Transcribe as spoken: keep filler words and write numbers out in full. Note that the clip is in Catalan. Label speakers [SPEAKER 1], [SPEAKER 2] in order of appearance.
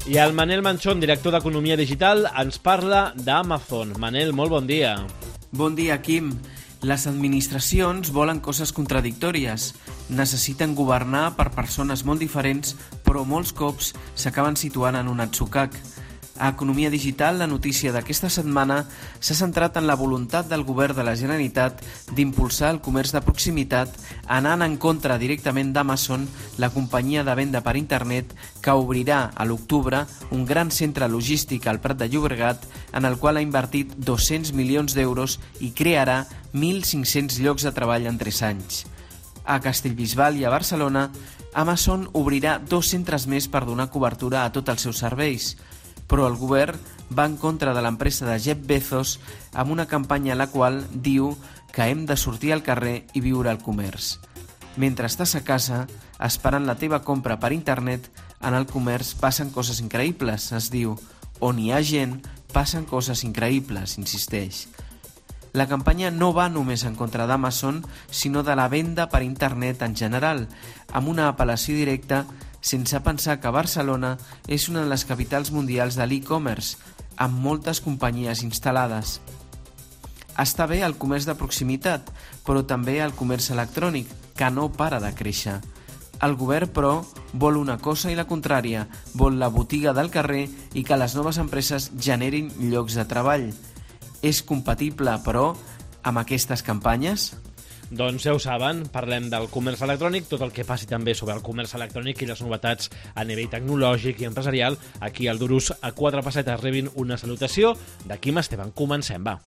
[SPEAKER 1] I el Manel Manchón, director d'Economia Digital, ens parla d'Amazon. Manel, molt bon dia.
[SPEAKER 2] Bon dia, Quim. Les administracions volen coses contradictòries. Necessiten governar per persones molt diferents, però molts cops s'acaben situant en un atzucac. A Economia Digital, la notícia d'aquesta setmana s'ha centrat en la voluntat del govern de la Generalitat d'impulsar el comerç de proximitat, anant en contra directament d'Amazon, la companyia de venda per internet que obrirà a l'octubre un gran centre logístic al Prat de Llobregat en el qual ha invertit dos-cents milions d'euros i crearà mil cinc-cents llocs de treball en tres anys. A Castellbisbal i a Barcelona, Amazon obrirà dos centres més per donar cobertura a tots els seus serveis. Però el govern va en contra de l'empresa de Jeff Bezos amb una campanya en la qual diu que hem de sortir al carrer i viure el comerç. Mentre estàs a casa, esperant la teva compra per internet, en el comerç passen coses increïbles, es diu. On hi ha gent, passen coses increïbles, insisteix. La campanya no va només en contra d'Amazon, sinó de la venda per internet en general, amb una apel·lació directa sense pensar que Barcelona és una de les capitals mundials de l'e-commerce, amb moltes companyies instal·lades. Està bé el comerç de proximitat, però també el comerç electrònic, que no para de créixer. El govern, però, vol una cosa i la contrària, vol la botiga del carrer i que les noves empreses generin llocs de treball. És compatible, però, amb aquestes campanyes?
[SPEAKER 1] Doncs ja ho saben, parlem del comerç electrònic, tot el que passi també sobre el comerç electrònic i les novetats a nivell tecnològic i empresarial. Aquí al Durús a quatre pessetes rebin una salutació de Quim Esteban. Comencem, va.